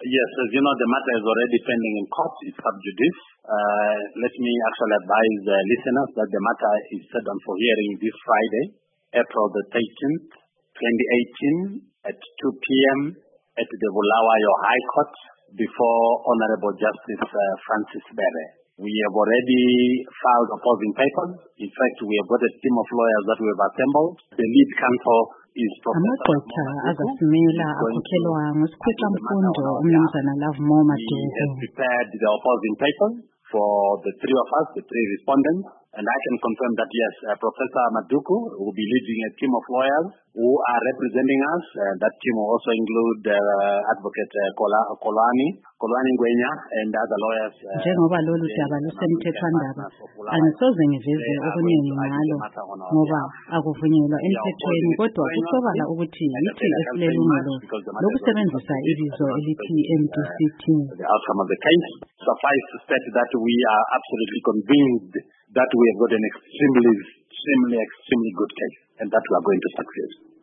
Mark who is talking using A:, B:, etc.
A: Yes, as you know, the matter is already pending in court. It's sub judice. Let me actually advise listeners that the matter is set on for hearing this Friday, April the 13th, 2018 at 2 p.m. at the Bulawayo High Court before Honorable Justice Francis Bere. We have already filed opposing papers. In fact, we have got a team of lawyers that we have assembled. The lead counsel is Professor
B: azasimela akhokhelwa ngesikhwamfundo umnumzana Lovemore Maduku.
A: He has prepared the opposing papers for the three of us, the three respondents, and I can confirm that yes, Professor Maduku will be leading a team of lawyers who are representing us. That team will also include Advocate Kolwani Ngwenya and other lawyers.
B: Njengoba lolu daba lusemthethwandaba, angisoze ngiveze okuningi ngalo ngoba akuvunyelwa emthethweni, kodwa kusobala ukuthi yithi esilelungelo lokusebenzisa ibizo elithi MDCT.
A: The outcome of the case suffice to state that we are absolutely convinced that we have got an extremely good case and that we are going to succeed.